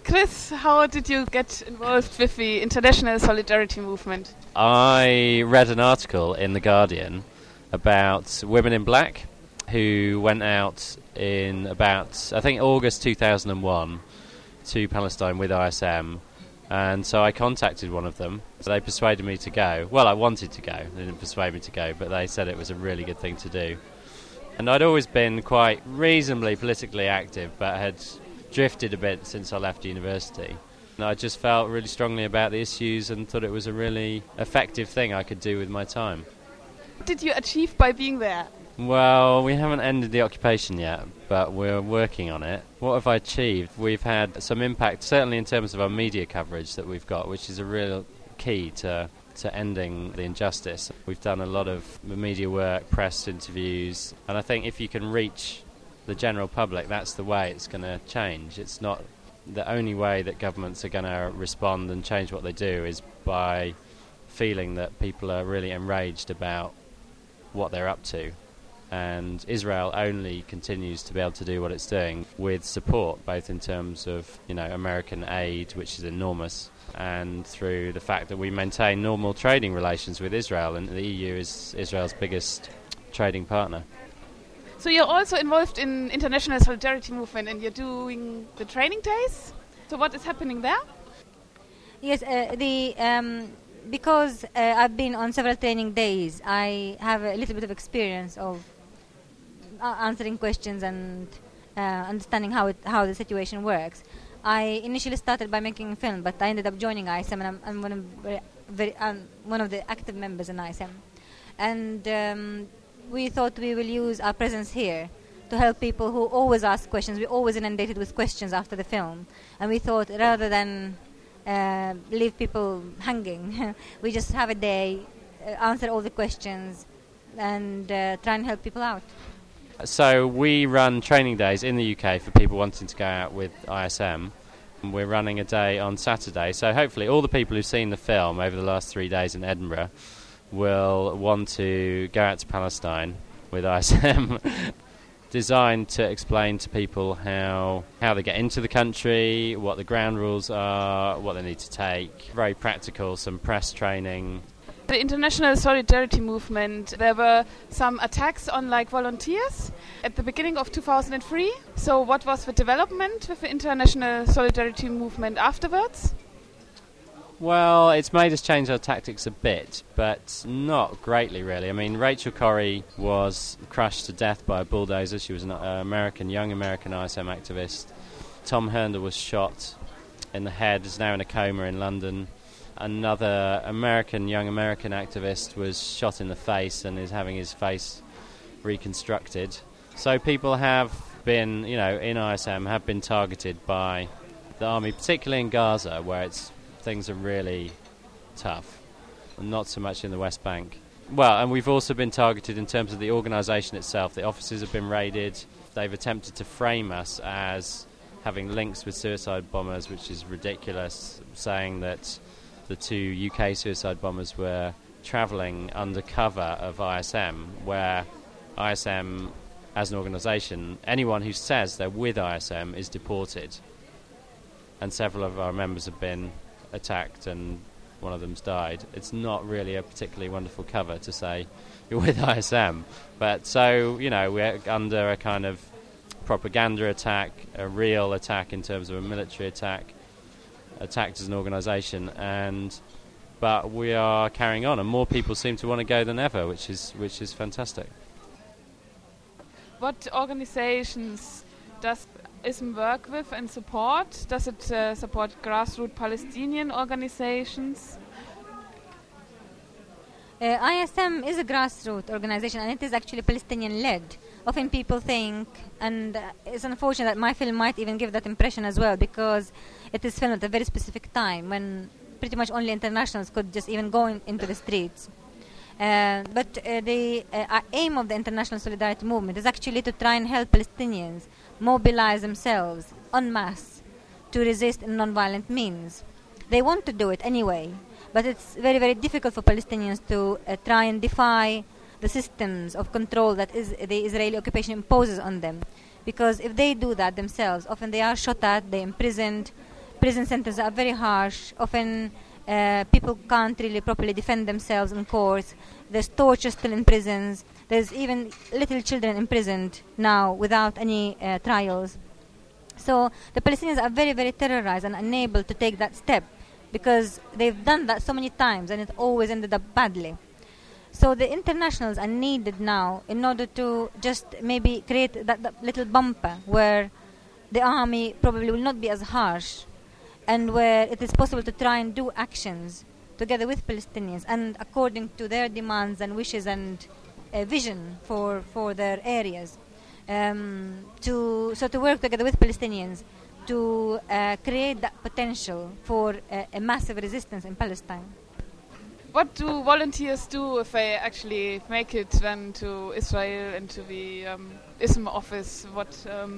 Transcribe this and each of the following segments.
Chris, how did you get involved with the international solidarity movement? I read an article in The Guardian about women in black who went out in about, I think, August 2001 to Palestine with ISM. And so I contacted one of them. So they persuaded me to go. Well, I wanted to go. They didn't persuade me to go, but they said it was a really good thing to do. And I'd always been quite reasonably politically active, but had drifted a bit since I left university. And I just felt really strongly about the issues and thought it was a really effective thing I could do with my time. What did you achieve by being there? Well, we haven't ended the occupation yet, but we're working on it. What have I achieved? We've had some impact, certainly in terms of our media coverage that we've got, which is a real key to ending the injustice. We've done a lot of media work, press interviews, and I think if you can reach the general public, that's the way it's going to change. It's not the only way that governments are going to respond and change what they do is by feeling that people are really enraged about what they're up to. And Israel only continues to be able to do what it's doing with support, both in terms of, American aid, which is enormous, and through the fact that we maintain normal trading relations with Israel, and the EU is Israel's biggest trading partner. So you're also involved in international solidarity movement, and you're doing the training days. So what is happening there? Yes, because I've been on several training days, I have a little bit of experience of answering questions and understanding how the situation works. I initially started by making a film, but I ended up joining ISM, and I'm one of the active members in ISM. And we thought we will use our presence here to help people who always ask questions. We're always inundated with questions after the film, and we thought rather than leave people hanging, we just have a day, answer all the questions, and try and help people out. So we run training days in the UK for people wanting to go out with ISM. We're running a day on Saturday, so hopefully all the people who've seen the film over the last 3 days in Edinburgh will want to go out to Palestine with ISM, designed to explain to people how they get into the country, what the ground rules are, what they need to take. Very practical, some press training. The international solidarity movement, there were some attacks on volunteers at the beginning of 2003. So what was the development with the international solidarity movement afterwards? Well, it's made us change our tactics a bit, but not greatly, really. I mean, Rachel Corrie was crushed to death by a bulldozer. She was an young American ISM activist. Tom Herndl was shot in the head, is now in a coma in London. Another young American activist was shot in the face and is having his face reconstructed. So people have been, in ISM, have been targeted by the army, particularly in Gaza, where things are really tough, and not so much in the West Bank. Well, and we've also been targeted in terms of the organisation itself. The offices have been raided. They've attempted to frame us as having links with suicide bombers, which is ridiculous, saying that the 2 UK suicide bombers were travelling under cover of ISM, where ISM, as an organisation, anyone who says they're with ISM is deported. And several of our members have been attacked and one of them's died. It's not really a particularly wonderful cover to say you're with ISM. But so, we're under a kind of propaganda attack, a real attack in terms of a military attack, attacked as an organisation, but we are carrying on, and more people seem to want to go than ever, which is fantastic. What organisations does ISM work with and support? Does it support grassroots Palestinian organisations? ISM is a grassroots organisation, and it is actually Palestinian-led. Often people think, and it's unfortunate that my film might even give that impression as well, because it is filmed at a very specific time when pretty much only internationals could just even go into the streets. But the aim of the international solidarity movement is actually to try and help Palestinians mobilize themselves en masse to resist in non-violent means. They want to do it anyway, but it's very, very difficult for Palestinians to try and defy the systems of control that the Israeli occupation imposes on them. Because if they do that themselves, often they are shot at, they're imprisoned, prison sentences are very harsh. Often people can't really properly defend themselves in courts. There's torture still in prisons. There's even little children imprisoned now without any trials. So the Palestinians are very, very terrorized and unable to take that step because they've done that so many times and it always ended up badly. So the internationals are needed now in order to just maybe create that little bumper where the army probably will not be as harsh and where it is possible to try and do actions together with Palestinians and according to their demands and wishes and vision for their areas. To work together with Palestinians to create that potential for a massive resistance in Palestine. What do volunteers do if they actually make it then to Israel and to the ISM office? What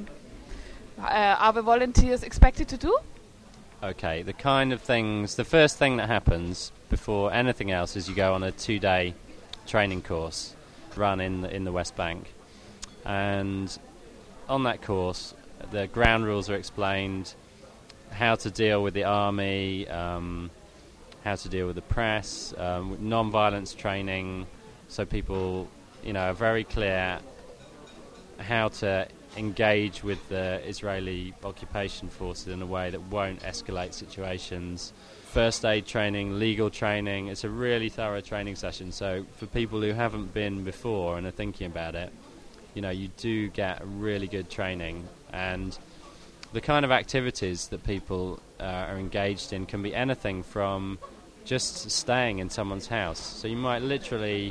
are the volunteers expected to do? Okay, the kind of things, the first thing that happens before anything else is you go on a 2-day training course run in the West Bank. And on that course, the ground rules are explained, how to deal with the army, how to deal with the press, non-violence training, so people, are very clear how to engage with the Israeli occupation forces in a way that won't escalate situations. First aid training, legal training. It's a really thorough training session. So for people who haven't been before and are thinking about it, you do get really good training. And the kind of activities that people are engaged in can be anything from just staying in someone's house. So you might literally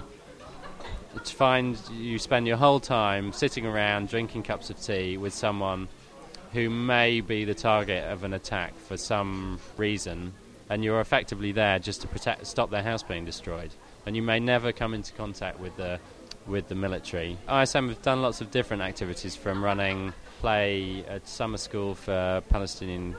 find you spend your whole time sitting around drinking cups of tea with someone who may be the target of an attack for some reason, and you're effectively there just to stop their house being destroyed. And you may never come into contact with the military. ISM have done lots of different activities, from running play at summer school for Palestinian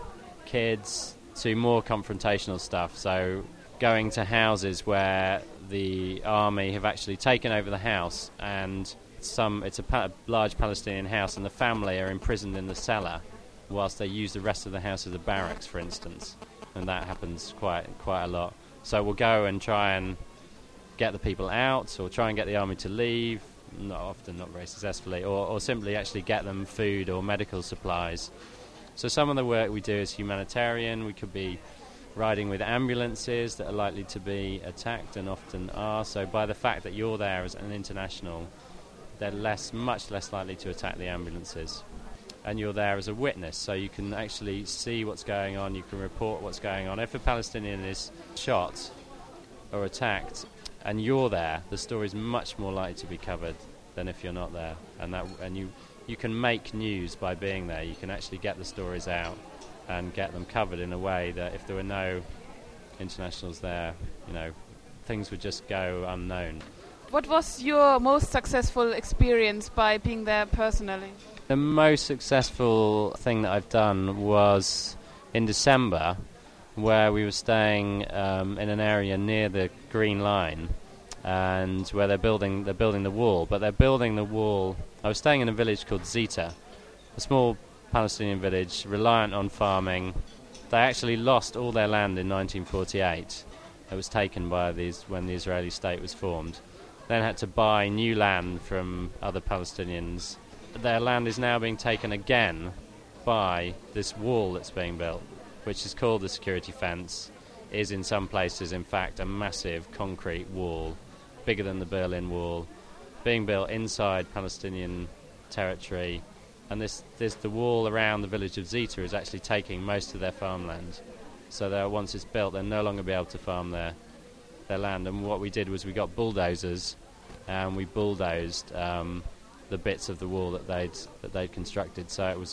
kids to more confrontational stuff. So going to houses where the army have actually taken over the house, and it's a large Palestinian house, and the family are imprisoned in the cellar whilst they use the rest of the house as a barracks, for instance. And that happens quite a lot. So we'll go and try and get the people out, or try and get the army to leave, not very successfully, or simply actually get them food or medical supplies. So some of the work we do is humanitarian. We could be riding with ambulances that are likely to be attacked, and often are. So by the fact that you're there as an international, they're much less likely to attack the ambulances. And you're there as a witness, so you can actually see what's going on, you can report what's going on. If a Palestinian is shot or attacked and you're there, the story's much more likely to be covered than if you're not there. And you can make news by being there. You can actually get the stories out and get them covered in a way that if there were no internationals there, things would just go unknown. What was your most successful experience by being there personally? The most successful thing that I've done was in December, where we were staying in an area near the Green Line, and where they're building the wall. But they're building the wall. I was staying in a village called Zita, a small Palestinian village reliant on farming. They actually lost all their land in 1948. It was taken by when the Israeli state was formed. Then had to buy new land from other Palestinians. Their land is now being taken again by this wall that's being built, which is called the security fence. Is in some places, in fact, a massive concrete wall, bigger than the Berlin Wall, being built inside Palestinian territory. And the wall around the village of Zita is actually taking most of their farmland. So once it's built, they'll no longer be able to farm their land. And what we did was we got bulldozers, and we bulldozed the bits of the wall that they'd constructed. So it was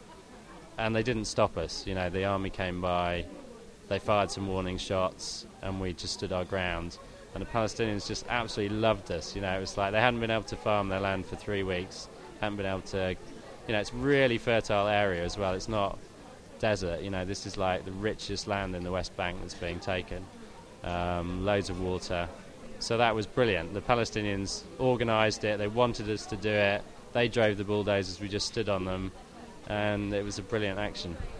and they didn't stop us. The army came by, they fired some warning shots, and we just stood our ground. And the Palestinians just absolutely loved us. It was like they hadn't been able to farm their land for 3 weeks, hadn't been able to. It's really fertile area as well. It's not desert. This is like the richest land in the West Bank that's being taken. Loads of water. So that was brilliant. The Palestinians organised it. They wanted us to do it. They drove the bulldozers. We just stood on them. And it was a brilliant action.